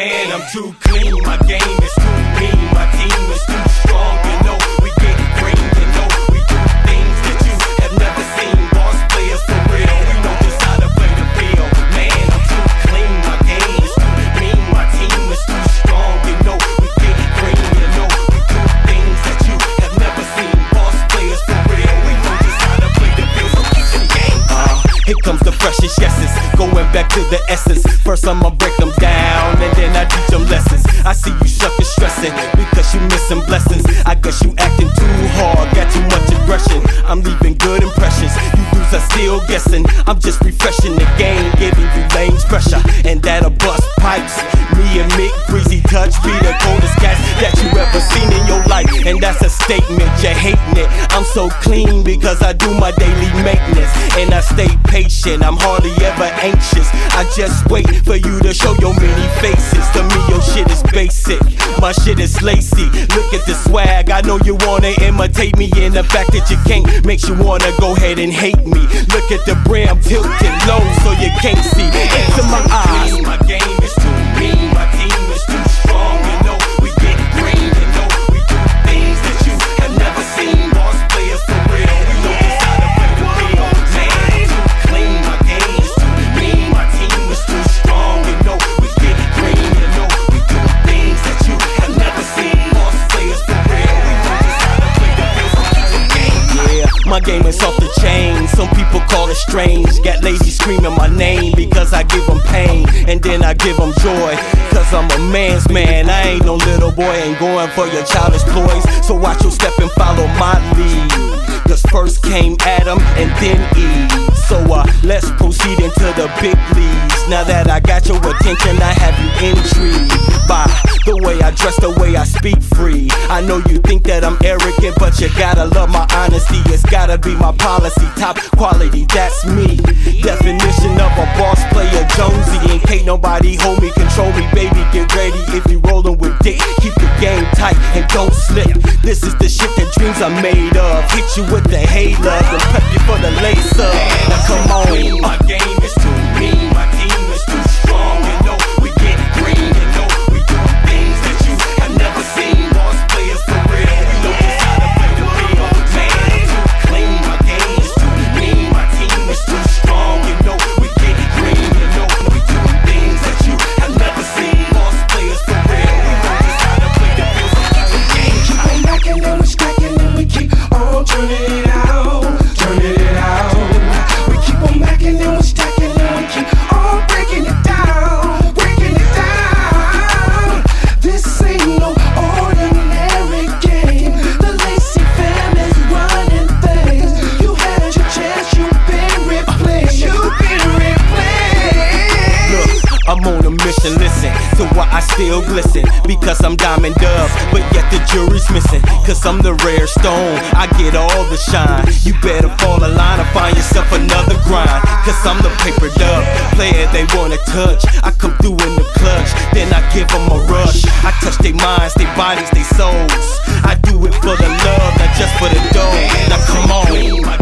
Man, I'm too clean, my game is too mean, my team is too strong, you know, we get green, you know, we do things that you have never seen, boss players for real, we know just how to play the field. Man, I'm too clean, my game is too mean, my team is too strong, you know, we get green, you know, we do things that you have never seen, boss players for real, we know just how to play the field, so keep the game. Here comes the freshest yeses, going back to the essence. First I'ma break them down, and then I teach them lessons. I see you suckers stressing, because you missing blessings. I guess you acting too hard, got too much aggression. I'm leaving good impressions, you dudes are still guessing. I'm just refreshing the game, giving you lanes pressure, and that'll bust pipes. Me and Mick Breezy Touch be the coldest cats that you ever seen in your life, and that's a statement, you're hating it. I'm so clean because I do my daily maintenance, and I stay patient, I'm hardly ever anxious. I just wait for you to show your many faces. To me your shit is basic, my shit is lacy. Look at the swag, I know you wanna imitate me, and the fact that you can't makes you wanna go ahead and hate me. Look at the brim tilted low so you can't see into my eyes. My game is too mean, my team is too strong, you know, we get green, you know, we do things that you have never seen, boss players for real, we know just how to play the field. Man, I'm too clean, my game is too mean, my team is too strong, you know, we get green, you know, we do things that you have never seen, boss players for real, we know just how to play the field, so keep the game. Yeah, my game is off the chain, some people call it strange. Got ladies screaming my name because I give them pain, and then I give them joy, cause I'm a man's man. I ain't no little boy, ain't going for your childish ploys. So watch your step and follow my lead, cause first came Adam and then Eve. So let's proceed into the big leagues. Now that I got your attention, I have you intrigued by the way I dress, the way I speak free. I know you think that I'm arrogant, but you gotta love my honesty. It's gotta be my policy, top quality, that's me. Definition of a boss player, Jonesy. And can't nobody hold me, control me, baby, get ready. If you rollin' with dick, keep the game tight and don't slip. This is the shit that dreams are made of. Hit you with the hay love and prep you for the lace up. Now come on. My game is too mean, my team is too strong, you know, we get green, you know, we do things that you have never seen, boss players for real, we know just how to play the field. Man, I'm too clean, my game is too mean, my team is too strong, you know, we get green, you know, we do things that you have never seen, boss players for real, we know just how to play the field, so keep the game. Keep on knocking and we're stacking and we keep on turning it out, turning it out. We keep on macking and we're stacking and we keep on breaking it down, breaking it down. This ain't no ordinary game. The Lacy family's running things. You had your chance, you've been replaced, you've been replaced. Look, I'm on a mission, listen to why I still glisten. Because I'm diamond dub, but yet the jury's missing. Cause I'm the rare stone, I get all the shine. You better fall in line or find yourself another grind. Cause I'm the paper dub, player they wanna touch. I come through in the clutch, then I give them a rush. I touch their minds, their bodies, their souls. I do it for the love, not just for the dough. Now come on.